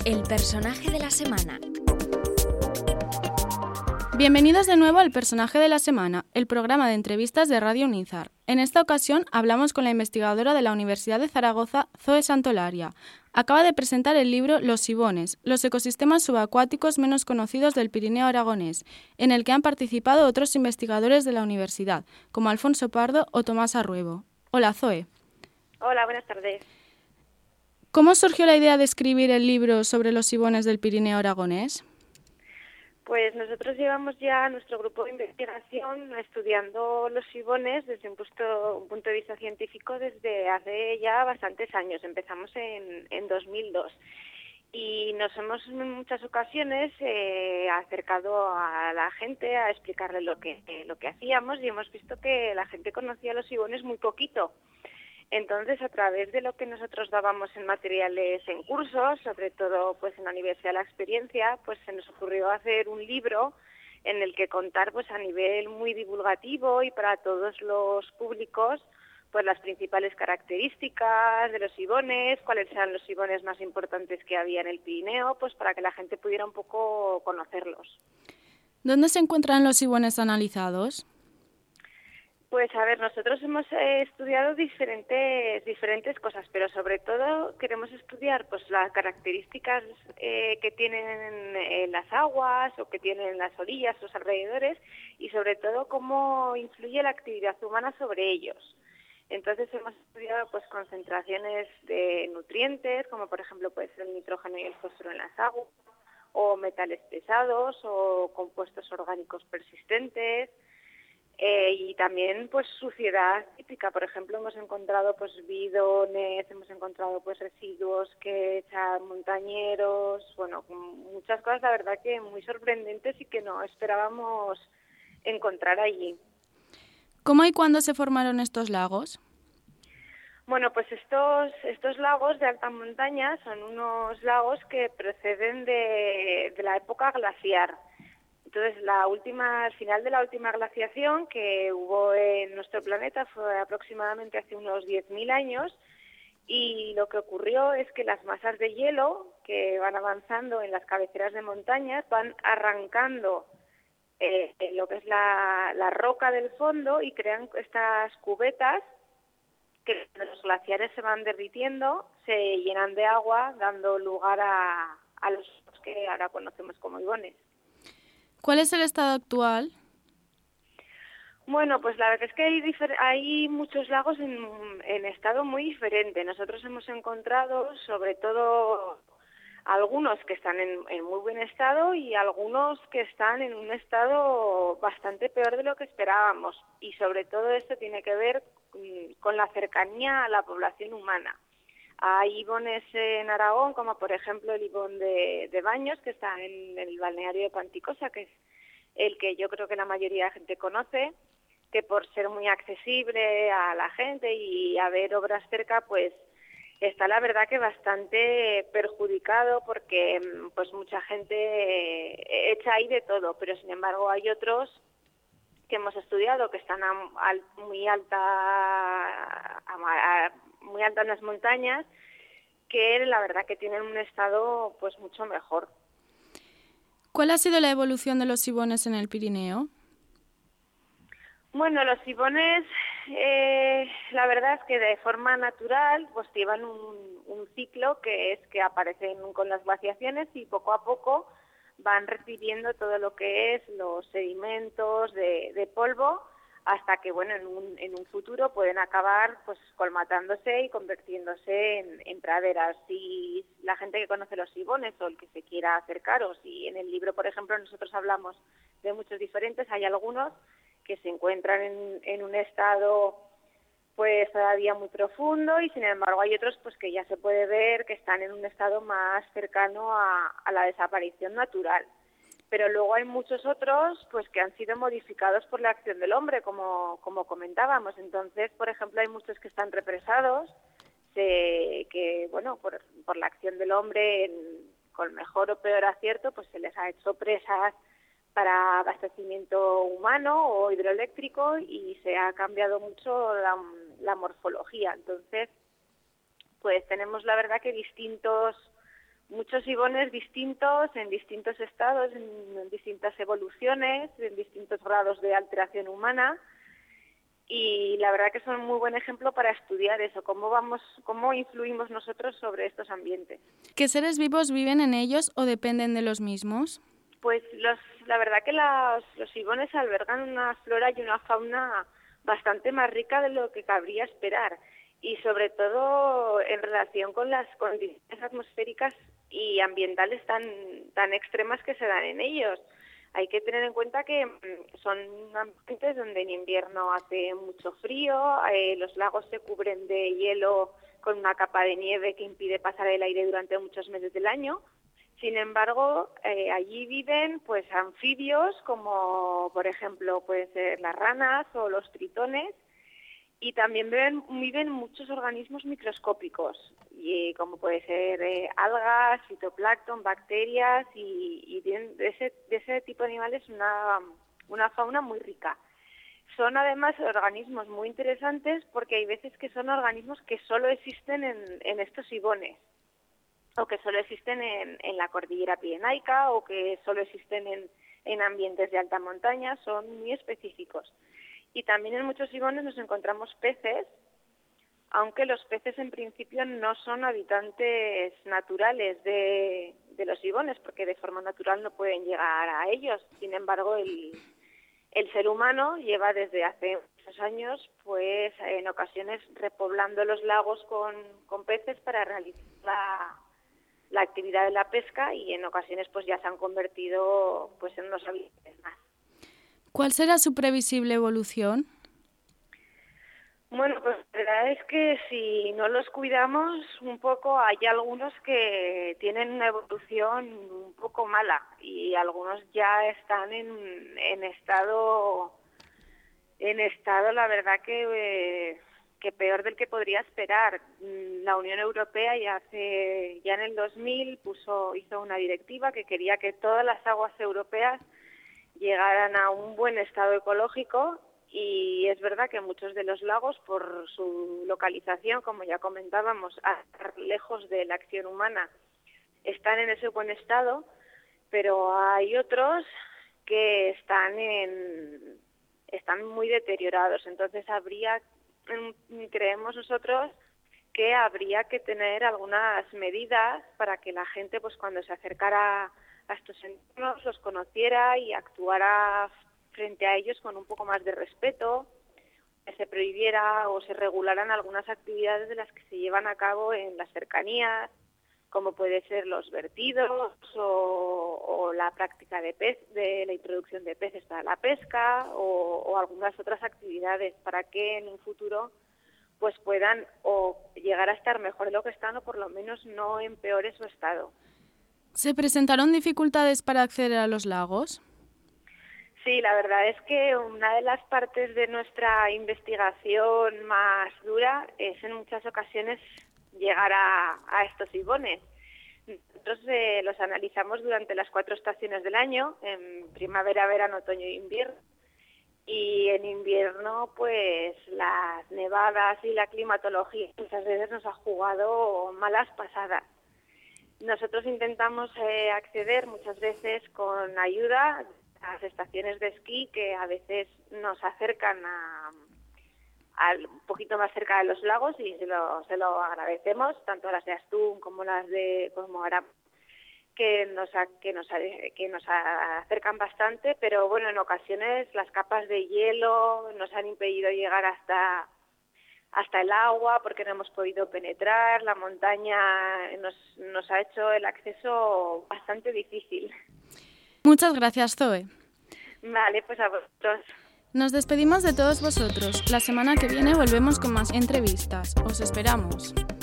El personaje de la semana. Bienvenidos de nuevo al Personaje de la Semana, el programa de entrevistas de Radio Unizar. En esta ocasión hablamos con la investigadora de la Universidad de Zaragoza, Zoe Santolaria. Acaba de presentar el libro Los Sibones, los ecosistemas subacuáticos menos conocidos del Pirineo aragonés, en el que han participado otros investigadores de la universidad, como Alfonso Pardo o Tomás Arruebo. Hola, Zoe. Hola, buenas tardes. ¿Cómo surgió la idea de escribir el libro sobre los sibones del Pirineo aragonés? Pues nosotros llevamos ya nuestro grupo de investigación estudiando los sibones desde un punto de vista científico desde hace ya bastantes años. Empezamos en 2002 y nos hemos en muchas ocasiones acercado a la gente a explicarle lo que hacíamos y hemos visto que la gente conocía los sibones muy poquito. Entonces, a través de lo que nosotros dábamos en materiales en cursos, sobre todo pues en la Universidad La Experiencia, pues se nos ocurrió hacer un libro en el que contar pues a nivel muy divulgativo y para todos los públicos pues las principales características de los sibones, cuáles eran los sibones más importantes que había en el Pirineo, pues para que la gente pudiera un poco conocerlos. ¿Dónde se encuentran los sibones analizados? Pues a ver, nosotros hemos estudiado diferentes cosas, pero sobre todo queremos estudiar pues las características que tienen las aguas o que tienen las orillas, los alrededores, y sobre todo cómo influye la actividad humana sobre ellos. Entonces hemos estudiado pues concentraciones de nutrientes, como por ejemplo puede ser el nitrógeno y el fósforo en las aguas, o metales pesados o compuestos orgánicos persistentes. Y también pues suciedad típica, por ejemplo hemos encontrado pues bidones, hemos encontrado pues residuos que echan montañeros, bueno, muchas cosas la verdad que muy sorprendentes y que no esperábamos encontrar allí. ¿Cómo y cuándo se formaron estos lagos? Bueno, pues estos lagos de alta montaña son unos lagos que proceden de la época glaciar. Entonces, al final de la última glaciación que hubo en nuestro planeta fue aproximadamente hace unos 10.000 años y lo que ocurrió es que las masas de hielo que van avanzando en las cabeceras de montañas van arrancando lo que es la roca del fondo y crean estas cubetas que cuando los glaciares se van derritiendo se llenan de agua dando lugar a los que ahora conocemos como ibones. ¿Cuál es el estado actual? Bueno, pues la verdad es que hay muchos lagos en estado muy diferente. Nosotros hemos encontrado sobre todo algunos que están en muy buen estado y algunos que están en un estado bastante peor de lo que esperábamos. Y sobre todo esto tiene que ver con la cercanía a la población humana. Hay ibones en Aragón, como por ejemplo el ibón de Baños, que está en el balneario de Panticosa, que es el que yo creo que la mayoría de gente conoce, que por ser muy accesible a la gente y haber obras cerca, pues está la verdad que bastante perjudicado porque pues mucha gente echa ahí de todo, pero sin embargo hay otros que hemos estudiado que están muy alta en las montañas, que la verdad que tienen un estado pues mucho mejor. ¿Cuál ha sido la evolución de los sibones en el Pirineo? Bueno, los sibones, la verdad es que de forma natural pues llevan un ciclo que es que aparecen con las glaciaciones y poco a poco van recibiendo todo lo que es los sedimentos de polvo hasta que, bueno, en un futuro pueden acabar pues colmatándose y convirtiéndose en praderas. Y la gente que conoce los sibones o el que se quiera acercaros, y en el libro, por ejemplo, nosotros hablamos de muchos diferentes, hay algunos que se encuentran en un estado pues todavía muy profundo y sin embargo hay otros pues que ya se puede ver que están en un estado más cercano a la desaparición natural. Pero luego hay muchos otros pues que han sido modificados por la acción del hombre, como comentábamos. Entonces, por ejemplo, hay muchos que están represados, que bueno, por la acción del hombre, con mejor o peor acierto, pues se les ha hecho presas para abastecimiento humano o hidroeléctrico y se ha cambiado mucho la morfología. Entonces, pues tenemos la verdad que distintos muchos gibones distintos, en distintos estados, en distintas evoluciones, en distintos grados de alteración humana. Y la verdad que son un muy buen ejemplo para estudiar eso, cómo influimos nosotros sobre estos ambientes. ¿Qué seres vivos viven en ellos o dependen de los mismos? Pues la verdad que los gibones albergan una flora y una fauna bastante más rica de lo que cabría esperar, y sobre todo en relación con las condiciones atmosféricas y ambientales tan extremas que se dan en ellos. Hay que tener en cuenta que son ambientes donde en invierno hace mucho frío, los lagos se cubren de hielo con una capa de nieve que impide pasar el aire durante muchos meses del año. Sin embargo, allí viven pues anfibios como, por ejemplo, pueden ser las ranas o los tritones, y también viven muchos organismos microscópicos, como puede ser algas, fitoplancton, bacterias, y de ese tipo de animales una fauna muy rica. Son además organismos muy interesantes porque hay veces que son organismos que solo existen en estos gibones, o que solo existen en la cordillera pirenaica, o que solo existen en ambientes de alta montaña. Son muy específicos. Y también en muchos gibones nos encontramos peces, aunque los peces en principio no son habitantes naturales de los gibones, porque de forma natural no pueden llegar a ellos. Sin embargo, el ser humano lleva desde hace muchos años, pues en ocasiones repoblando los lagos con peces para realizar la actividad de la pesca, y en ocasiones pues ya se han convertido pues en unos habitantes más. ¿Cuál será su previsible evolución? Bueno, pues la verdad es que si no los cuidamos un poco, hay algunos que tienen una evolución un poco mala, y algunos ya están en estado la verdad que peor del que podría esperar. La Unión Europea ya en el 2000 hizo una directiva que quería que todas las aguas europeas llegaran a un buen estado ecológico, y es verdad que muchos de los lagos, por su localización, como ya comentábamos, lejos de la acción humana, están en ese buen estado, pero hay otros que están muy deteriorados. Entonces creemos nosotros que habría que tener algunas medidas para que la gente, pues cuando se acercara a estos entornos, los conociera y actuara frente a ellos con un poco más de respeto, que se prohibiera o se regularan algunas actividades de las que se llevan a cabo en las cercanías, como puede ser los vertidos o la práctica de la introducción de peces para la pesca, o algunas otras actividades, para que en un futuro pues puedan o llegar a estar mejor de lo que están, o por lo menos no empeore su estado. ¿Se presentaron dificultades para acceder a los lagos? Sí, la verdad es que una de las partes de nuestra investigación más dura es en muchas ocasiones llegar a estos gibones. Nosotros los analizamos durante las 4 estaciones del año, en primavera, verano, otoño e invierno. Y en invierno, pues las nevadas y la climatología muchas veces nos ha jugado malas pasadas. Nosotros intentamos acceder muchas veces con ayuda a las estaciones de esquí, que a veces nos acercan un poquito más cerca de los lagos, y se lo agradecemos, tanto las de Astún como las de Cosmogram, que nos acercan bastante, pero bueno, en ocasiones las capas de hielo nos han impedido llegar hasta el agua, porque no hemos podido penetrar. La montaña nos ha hecho el acceso bastante difícil. Muchas gracias, Zoe. Vale, pues a vosotros. Nos despedimos de todos vosotros. La semana que viene volvemos con más entrevistas. Os esperamos.